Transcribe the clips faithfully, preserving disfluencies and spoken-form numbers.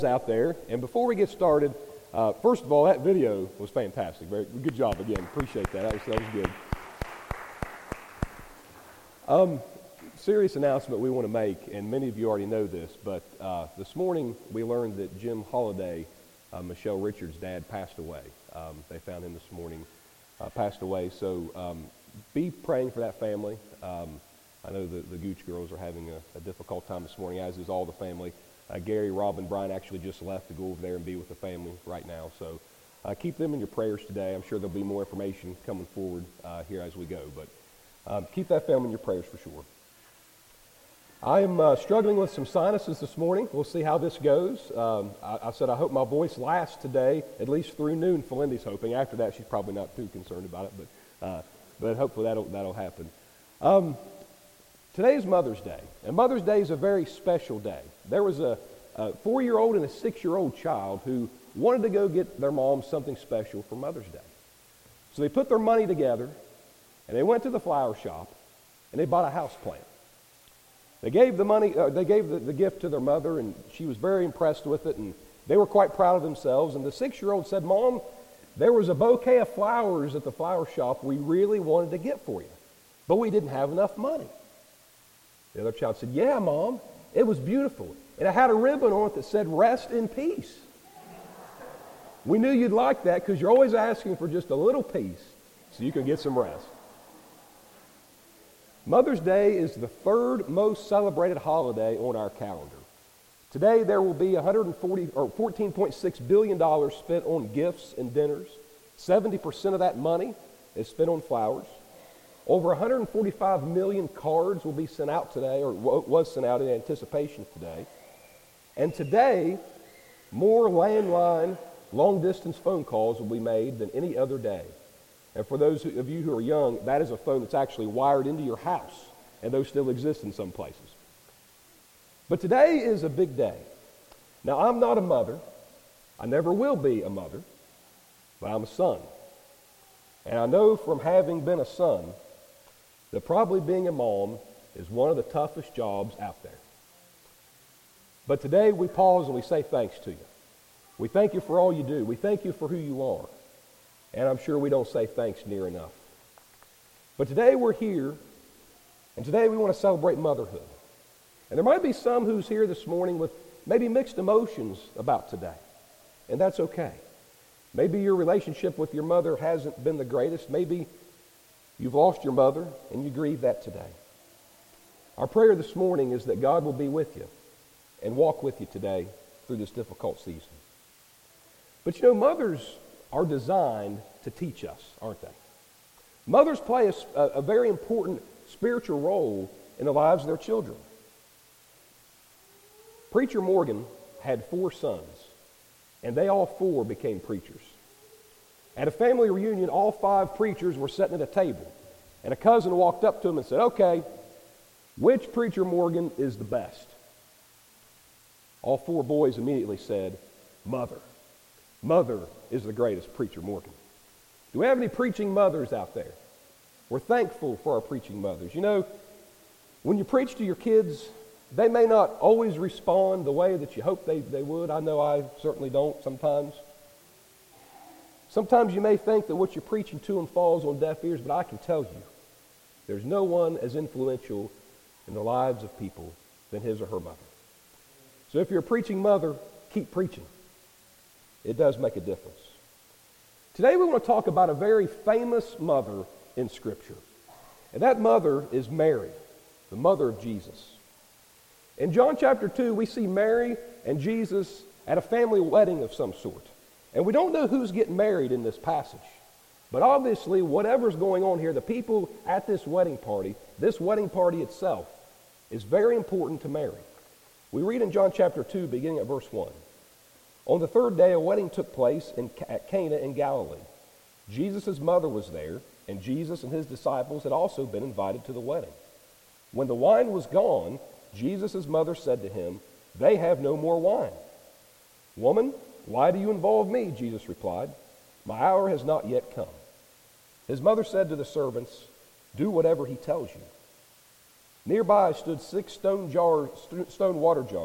Out there. And before we get started, uh, first of all, that video was fantastic. Very good job again. Appreciate that. That was, that was good. Um, serious announcement we want to make, and many of you already know this, but uh, this morning we learned that Jim Holliday, uh, Michelle Richards' dad, passed away. Um, they found him this morning, uh, passed away. So um, be praying for that family. Um, I know the, the Gooch girls are having a, a difficult time this morning, as is all the family. Uh, Gary, Rob, and Brian actually just left to go over there and be with the family right now. So uh, keep them in your prayers today. I'm sure there'll be more information coming forward uh, here as we go. But um, keep that family in your prayers for sure. I am uh, struggling with some sinuses this morning. We'll see how this goes. Um, I, I said I hope my voice lasts today, at least through noon. Felinda's hoping. After that, she's probably not too concerned about it, but uh, but hopefully that'll that'll happen. Um, Today is Mother's Day, and Mother's Day is a very special day. There was a, a four-year-old and a six-year-old child who wanted to go get their mom something special for Mother's Day. So they put their money together, and they went to the flower shop, and they bought a house plant. They gave the money, uh, they gave the, the gift to their mother, and she was very impressed with it, and they were quite proud of themselves. And the six-year-old said, "Mom, there was a bouquet of flowers at the flower shop we really wanted to get for you, but we didn't have enough money." The other child said, "Yeah, Mom, it was beautiful. And it had a ribbon on it that said, 'Rest in peace.' We knew you'd like that because you're always asking for just a little piece so you can get some rest." Mother's Day is the third most celebrated holiday on our calendar. Today there will be one hundred forty or fourteen point six billion dollars spent on gifts and dinners. seventy percent of that money is spent on flowers. Over one hundred forty-five million cards will be sent out today, or was sent out in anticipation of today. And today, more landline, long-distance phone calls will be made than any other day. And for those of you who are young, that is a phone that's actually wired into your house, and those still exist in some places. But today is a big day. Now, I'm not a mother. I never will be a mother, but I'm a son. And I know from having been a son that probably being a mom is one of the toughest jobs out there. But today we pause and we say thanks to you. We thank you for all you do. We thank you for who you are. And I'm sure we don't say thanks near enough. But today we're here, and today we want to celebrate motherhood. And there might be some who's here this morning with maybe mixed emotions about today. And that's okay. Maybe your relationship with your mother hasn't been the greatest. Maybe you've lost your mother, and you grieve that today. Our prayer this morning is that God will be with you and walk with you today through this difficult season. But you know, mothers are designed to teach us, aren't they? Mothers play a, a very important spiritual role in the lives of their children. Preacher Morgan had four sons, and they all four became preachers. At a family reunion, all five preachers were sitting at a table, and a cousin walked up to him and said, "Okay, which Preacher Morgan is the best?" All four boys immediately said, "Mother. Mother is the greatest Preacher Morgan." Do we have any preaching mothers out there? We're thankful for our preaching mothers. You know, when you preach to your kids, they may not always respond the way that you hope they, they would. I know I certainly don't sometimes. Sometimes you may think that what you're preaching to them falls on deaf ears, but I can tell you, there's no one as influential in the lives of people than his or her mother. So if you're a preaching mother, keep preaching. It does make a difference. Today we want to talk about a very famous mother in Scripture. And that mother is Mary, the mother of Jesus. In John chapter two, we see Mary and Jesus at a family wedding of some sort. And we don't know who's getting married in this passage. But obviously, whatever's going on here, the people at this wedding party, this wedding party itself, is very important to Mary. We read in John chapter two, beginning at verse one. On the third day, a wedding took place in, at Cana in Galilee. Jesus' mother was there, and Jesus and his disciples had also been invited to the wedding. When the wine was gone, Jesus' mother said to him, "They have no more wine." "Woman, why do you involve me?" Jesus replied. "My hour has not yet come." His mother said to the servants, "Do whatever he tells you." Nearby stood six stone jars, stone water jars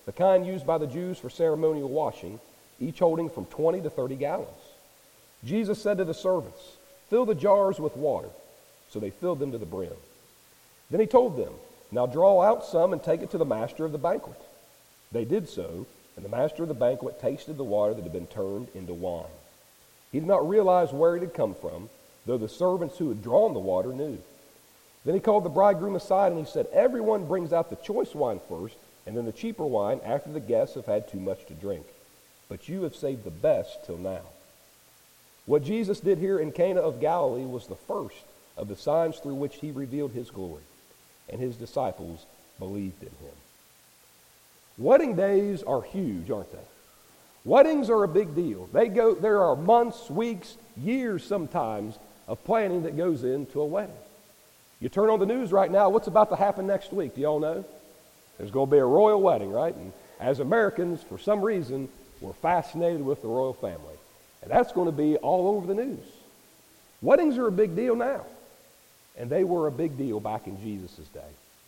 the kind used by the Jews for ceremonial washing, each holding from twenty to thirty gallons. Jesus said to the servants, "Fill the jars with water." So they filled them to the brim. Then he told them, "Now draw out some and take it to the master of the banquet." They did so, and the master of the banquet tasted the water that had been turned into wine. He did not realize where it had come from, though the servants who had drawn the water knew. Then he called the bridegroom aside, and he said, "Everyone brings out the choice wine first, and then the cheaper wine after the guests have had too much to drink. But you have saved the best till now." What Jesus did here in Cana of Galilee was the first of the signs through which he revealed his glory, and his disciples believed in him. Wedding days are huge, aren't they? Weddings are a big deal. They go, there are months, weeks, years sometimes of planning that goes into a wedding. You turn on the news right now, what's about to happen next week? Do y'all know? There's going to be a royal wedding, right? And as Americans, for some reason, we're fascinated with the royal family. And that's going to be all over the news. Weddings are a big deal now. And they were a big deal back in Jesus' day.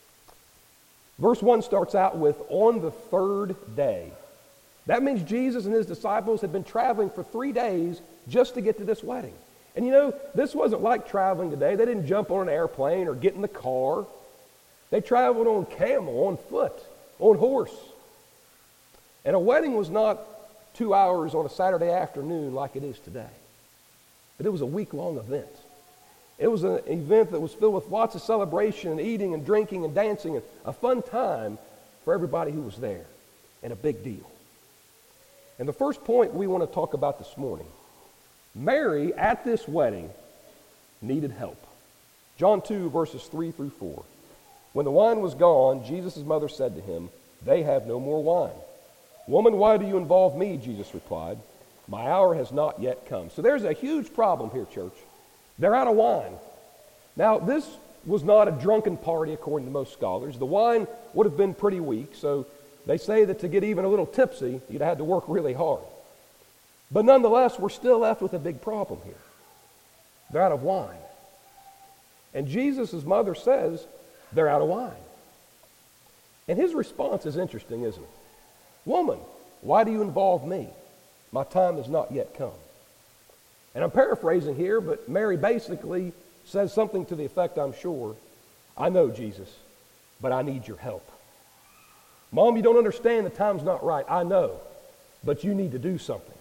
Verse one starts out with, "On the third day." That means Jesus and his disciples had been traveling for three days just to get to this wedding. And you know, this wasn't like traveling today. They didn't jump on an airplane or get in the car. They traveled on camel, on foot, on horse. And a wedding was not two hours on a Saturday afternoon like it is today. But it was a week-long event. It was an event that was filled with lots of celebration and eating and drinking and dancing and a fun time for everybody who was there, and a big deal. And the first point we want to talk about this morning, Mary at this wedding needed help. John two, verses three through four. When the wine was gone, Jesus' mother said to him, "They have no more wine." "Woman, why do you involve me?" Jesus replied. "My hour has not yet come." So there's a huge problem here, church. They're out of wine. Now, this was not a drunken party according to most scholars. The wine would have been pretty weak, so they say that to get even a little tipsy, you'd have had to work really hard. But nonetheless, we're still left with a big problem here. They're out of wine. And Jesus' mother says they're out of wine. And his response is interesting, isn't it? "Woman, why do you involve me? My time has not yet come." And I'm paraphrasing here, but Mary basically says something to the effect, I'm sure, "I know, Jesus, but I need your help. Mom, you don't understand, the time's not right. I know, but you need to do something."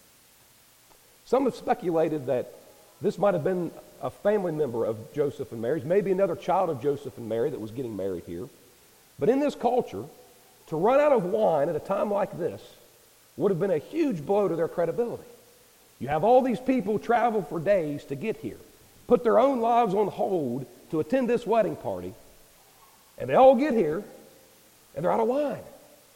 Some have speculated that this might have been a family member of Joseph and Mary's, maybe another child of Joseph and Mary that was getting married here. But in this culture, to run out of wine at a time like this would have been a huge blow to their credibility. You have all these people travel for days to get here, put their own lives on hold to attend this wedding party, and they all get here, and they're out of wine.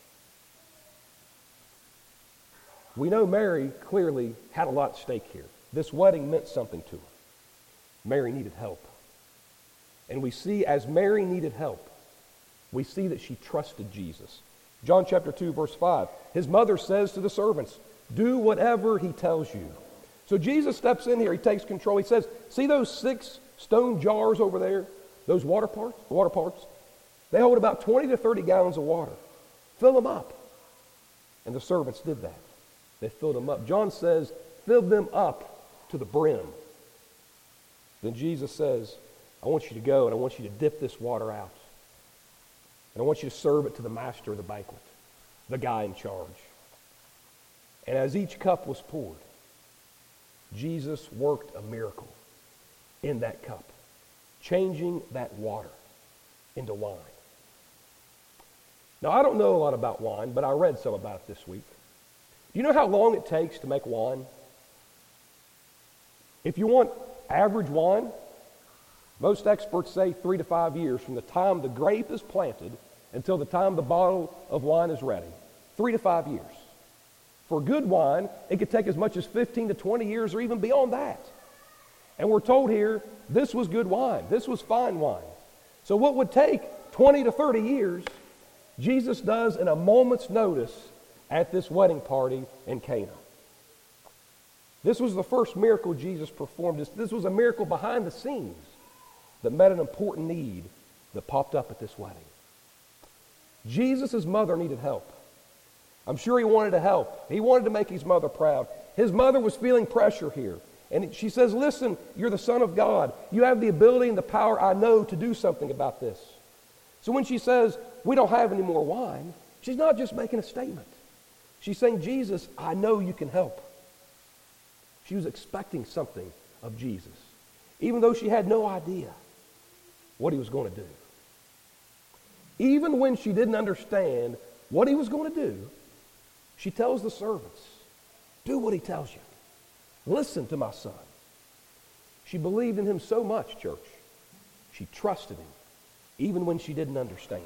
We know Mary clearly had a lot at stake here. This wedding meant something to her. Mary needed help. And we see as Mary needed help, we see that she trusted Jesus. John chapter two, verse five, his mother says to the servants, "Do whatever he tells you." So Jesus steps in here, he takes control. He says, "See those six stone jars over there? Those water parts, water parts? They hold about twenty to thirty gallons of water. Fill them up." And the servants did that. They filled them up. John says, "Fill them up to the brim." Then Jesus says, "I want you to go and I want you to dip this water out. And I want you to serve it to the master of the banquet, the guy in charge." And as each cup was poured, Jesus worked a miracle in that cup, changing that water into wine. Now, I don't know a lot about wine, but I read some about it this week. Do you know how long it takes to make wine? If you want average wine, most experts say three to five years from the time the grape is planted until the time the bottle of wine is ready. Three to five years. For good wine, it could take as much as fifteen to twenty years or even beyond that. And we're told here, this was good wine. This was fine wine. So what would take twenty to thirty years, Jesus does in a moment's notice at this wedding party in Cana. This was the first miracle Jesus performed. This, this was a miracle behind the scenes that met an important need that popped up at this wedding. Jesus' mother needed help. I'm sure he wanted to help. He wanted to make his mother proud. His mother was feeling pressure here. And she says, listen, you're the Son of God. You have the ability and the power, I know, to do something about this. So when she says, we don't have any more wine, she's not just making a statement. She's saying, Jesus, I know you can help. She was expecting something of Jesus, even though she had no idea what he was going to do. Even when she didn't understand what he was going to do, she tells the servants, do what he tells you. Listen to my son. She believed in him so much, church. She trusted him, even when she didn't understand.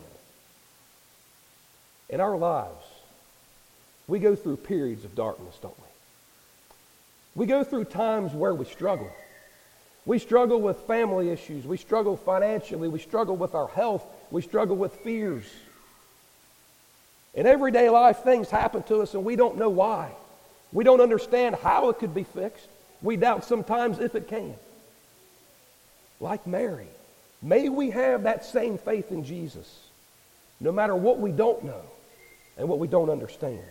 In our lives, we go through periods of darkness, don't we? We go through times where we struggle. We struggle with family issues. We struggle financially. We struggle with our health. We struggle with fears. In everyday life, things happen to us and we don't know why. We don't understand how it could be fixed. We doubt sometimes if it can. Like Mary, may we have that same faith in Jesus, no matter what we don't know and what we don't understand.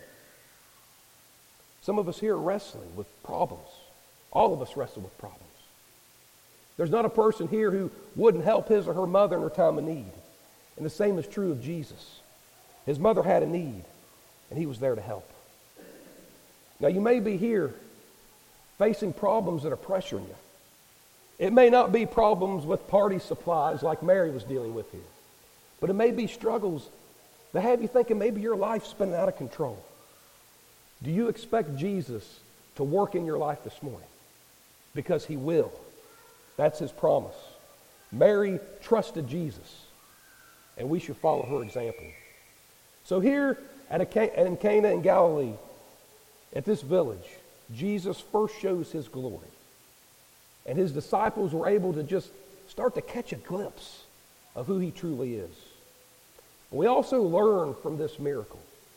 Some of us here are wrestling with problems. All of us wrestle with problems. There's not a person here who wouldn't help his or her mother in her time of need. And the same is true of Jesus. His mother had a need, and he was there to help. Now, you may be here facing problems that are pressuring you. It may not be problems with party supplies like Mary was dealing with here, but it may be struggles that have you thinking maybe your life's spinning out of control. Do you expect Jesus to work in your life this morning? Because he will. That's his promise. Mary trusted Jesus, and we should follow her example. So here at a, in Cana in Galilee, at this village, Jesus first shows his glory. And his disciples were able to just start to catch a glimpse of who he truly is. We also learn from this miracle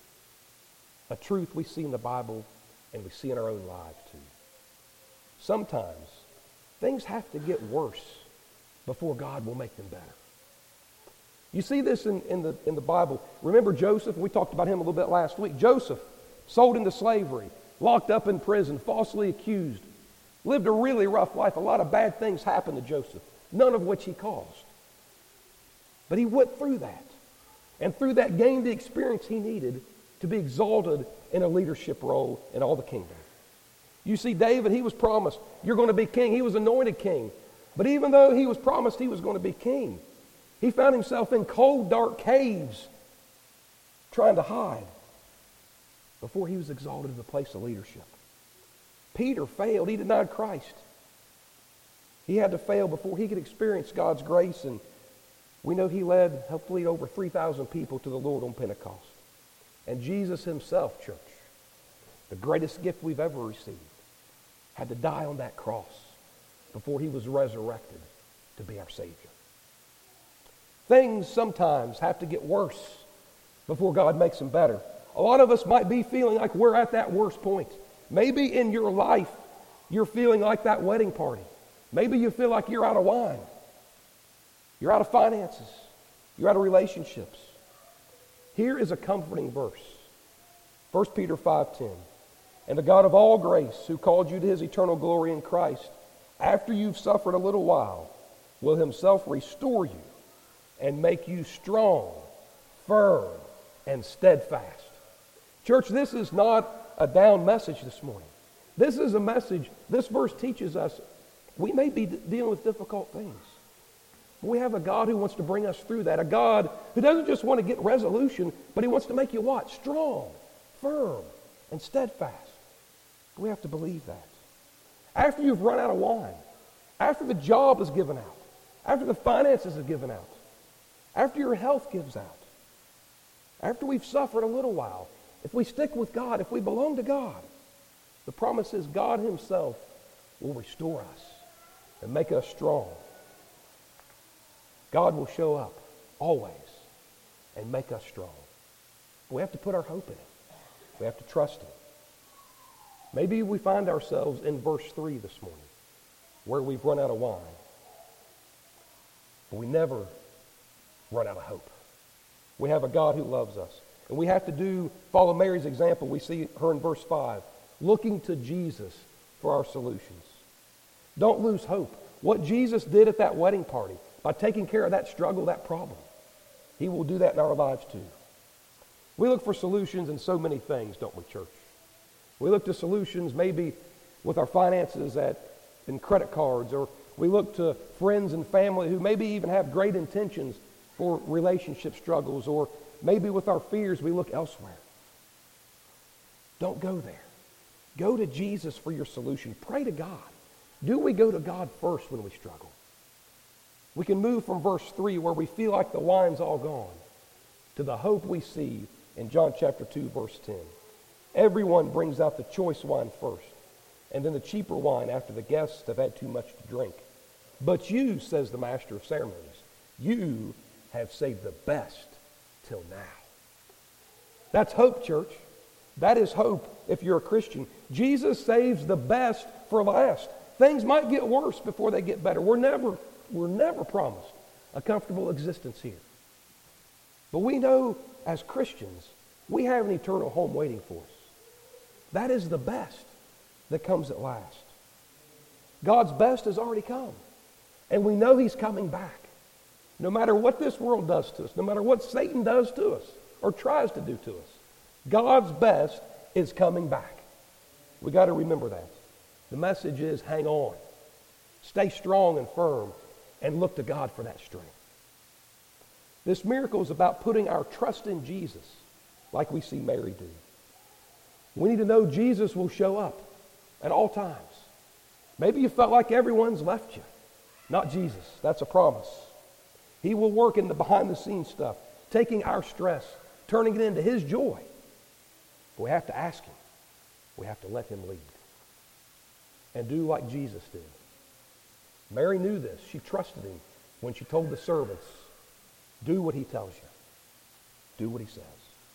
a truth we see in the Bible and we see in our own lives too. Sometimes things have to get worse before God will make them better. You see this in, in, the, in the Bible. Remember Joseph? We talked about him a little bit last week. Joseph, sold into slavery, locked up in prison, falsely accused, lived a really rough life. A lot of bad things happened to Joseph, none of which he caused. But he went through that, and through that gained the experience he needed to be exalted in a leadership role in all the kingdom. You see, David, he was promised, you're going to be king. He was anointed king. But even though he was promised he was going to be king, he found himself in cold, dark caves trying to hide before he was exalted to the place of leadership. Peter failed. He denied Christ. He had to fail before he could experience God's grace, and we know he led, helped lead over three thousand people to the Lord on Pentecost. And Jesus himself, church, the greatest gift we've ever received, had to die on that cross before he was resurrected to be our Savior. Things sometimes have to get worse before God makes them better. A lot of us might be feeling like we're at that worst point. Maybe in your life, you're feeling like that wedding party. Maybe you feel like you're out of wine. You're out of finances. You're out of relationships. Here is a comforting verse. First Peter five ten. And the God of all grace, who called you to his eternal glory in Christ, after you've suffered a little while, will himself restore you and make you strong, firm, and steadfast. Church, this is not a down message this morning. This is a message, this verse teaches us we may be d- dealing with difficult things. We have a God who wants to bring us through that. A God who doesn't just want to get resolution, but he wants to make you what? Strong, firm, and steadfast. We have to believe that. After you've run out of wine, after the job is given out, after the finances are given out, after your health gives out, after we've suffered a little while, if we stick with God, if we belong to God, the promise is God himself will restore us and make us strong. God will show up always and make us strong. We have to put our hope in it. We have to trust him. Maybe we find ourselves in verse three this morning where we've run out of wine. But we never run out of hope. We have a God who loves us. And we have to do, follow Mary's example. We see her in verse five, looking to Jesus for our solutions. Don't lose hope. What Jesus did at that wedding party, by taking care of that struggle, that problem, he will do that in our lives too. We look for solutions in so many things, don't we, church? We look to solutions maybe with our finances at, in credit cards, or we look to friends and family who maybe even have great intentions for relationship struggles, or maybe with our fears we look elsewhere. Don't go there. Go to Jesus for your solution. Pray to God. Do we go to God first when we struggle? We can move from verse three, where we feel like the wine's all gone, to the hope we see in John chapter two, verse ten. Everyone brings out the choice wine first, and then the cheaper wine after the guests have had too much to drink. But you, says the master of ceremonies, you have saved the best till now. That's hope, church. That is hope if you're a Christian. Jesus saves the best for last. Things might get worse before they get better. We're never, we're never promised a comfortable existence here. But we know as Christians, we have an eternal home waiting for us. That is the best that comes at last. God's best has already come. And we know he's coming back. No matter what this world does to us, no matter what Satan does to us or tries to do to us, God's best is coming back. We got to remember that. The message is hang on. Stay strong and firm and look to God for that strength. This miracle is about putting our trust in Jesus like we see Mary do. We need to know Jesus will show up at all times. Maybe you felt like everyone's left you. Not Jesus. That's a promise. He will work in the behind-the-scenes stuff, taking our stress, turning it into his joy. But we have to ask him. We have to let him lead. And do like Jesus did. Mary knew this. She trusted him when she told the servants, do what he tells you. Do what he says.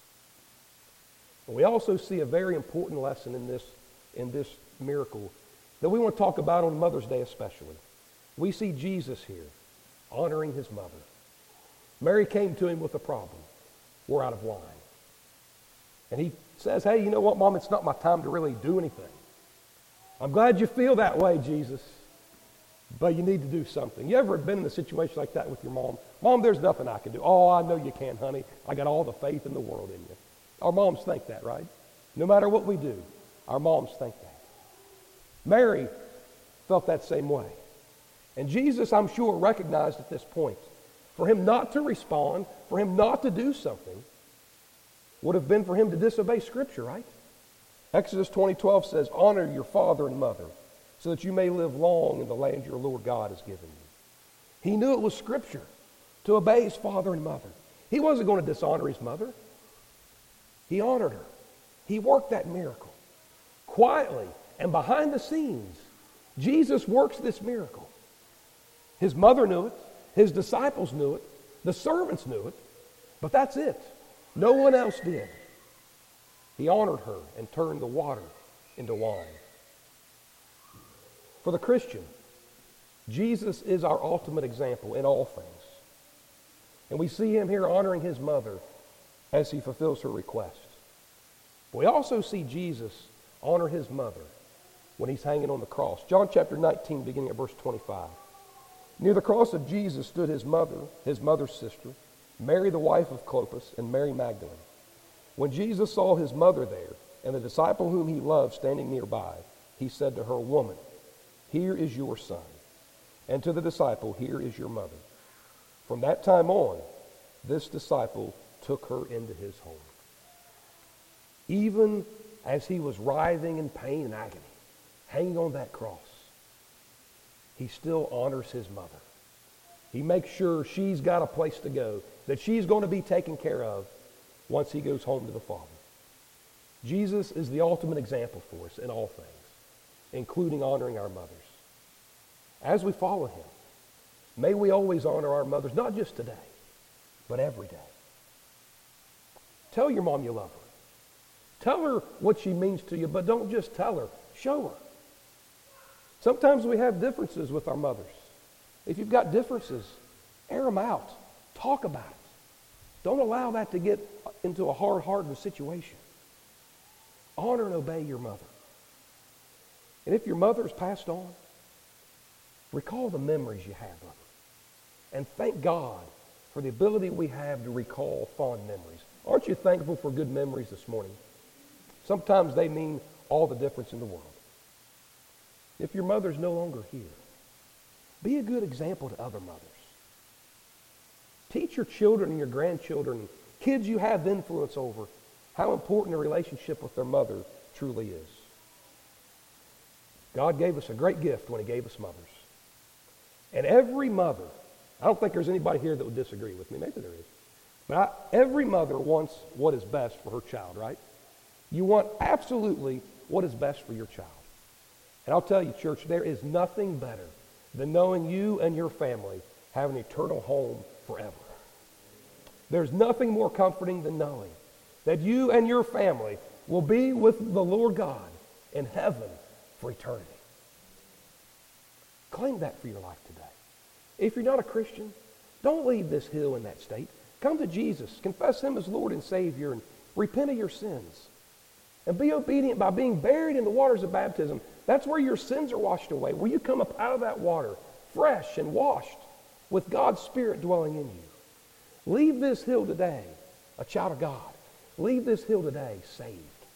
And we also see a very important lesson in this, in this miracle that we want to talk about on Mother's Day especially. We see Jesus here honoring his mother. Mary came to him with a problem. We're out of wine. And he says, hey, you know what, Mom? It's not my time to really do anything. I'm glad you feel that way, Jesus, but you need to do something. You ever been in a situation like that with your mom? Mom, there's nothing I can do. Oh, I know you can, honey. I got all the faith in the world in you. Our moms think that, right? No matter what we do, our moms think that. Mary felt that same way. And Jesus, I'm sure, recognized at this point, for him not to respond, for him not to do something, would have been for him to disobey Scripture, right? Exodus twenty twelve says, honor your father and mother so that you may live long in the land your Lord God has given you. He knew it was Scripture to obey his father and mother. He wasn't going to dishonor his mother. He honored her. He worked that miracle quietly and behind the scenes. Jesus works this miracle. His mother knew it. His disciples knew it. The servants knew it. But that's it. No one else did. He honored her and turned the water into wine. For the Christian, Jesus is our ultimate example in all things. And we see him here honoring his mother as he fulfills her request. We also see Jesus honor his mother when he's hanging on the cross. John chapter nineteen, beginning at verse twenty-five. Near the cross of Jesus stood his mother, his mother's sister, Mary the wife of Clopas, and Mary Magdalene. When Jesus saw his mother there, and the disciple whom he loved standing nearby, he said to her, woman, here is your son. And to the disciple, here is your mother. From that time on, this disciple took her into his home. Even as he was writhing in pain and agony, hanging on that cross, he still honors his mother. He makes sure she's got a place to go, that she's going to be taken care of once he goes home to the Father. Jesus is the ultimate example for us in all things, including honoring our mothers. As we follow him, may we always honor our mothers, not just today, but every day. Tell your mom you love her. Tell her what she means to you, but don't just tell her. Show her. Sometimes we have differences with our mothers. If you've got differences, air them out. Talk about it. Don't allow that to get into a hard-hearted situation. Honor and obey your mother. And if your mother has passed on, recall the memories you have of her. And thank God for the ability we have to recall fond memories. Aren't you thankful for good memories this morning? Sometimes they mean all the difference in the world. If your mother's no longer here, be a good example to other mothers. Teach your children and your grandchildren, kids you have influence over, how important a relationship with their mother truly is. God gave us a great gift when he gave us mothers. And every mother, I don't think there's anybody here that would disagree with me. Maybe there is. But I, every mother wants what is best for her child, right? You want absolutely what is best for your child. And I'll tell you, church, there is nothing better than knowing you and your family have an eternal home forever. There's nothing more comforting than knowing that you and your family will be with the Lord God in heaven for eternity. Claim that for your life today. If you're not a Christian, don't leave this hill in that state. Come to Jesus, confess him as Lord and Savior, and repent of your sins. And be obedient by being buried in the waters of baptism. That's where your sins are washed away, where you come up out of that water, fresh and washed, with God's Spirit dwelling in you. Leave this hill today a child of God. Leave this hill today saved.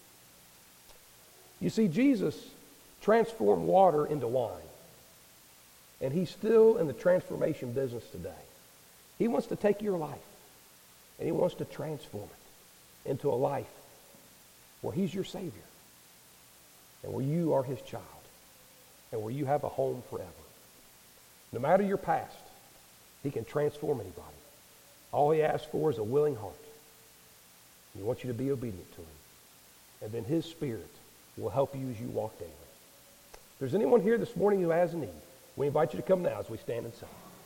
You see, Jesus transformed water into wine. And he's still in the transformation business today. He wants to take your life and he wants to transform it into a life where he's your Savior and where you are his child and where you have a home forever. No matter your past, he can transform anybody. All he asks for is a willing heart. He wants you to be obedient to him. And then his Spirit will help you as you walk daily. If there's anyone here this morning who has a need, we invite you to come now as we stand and sing.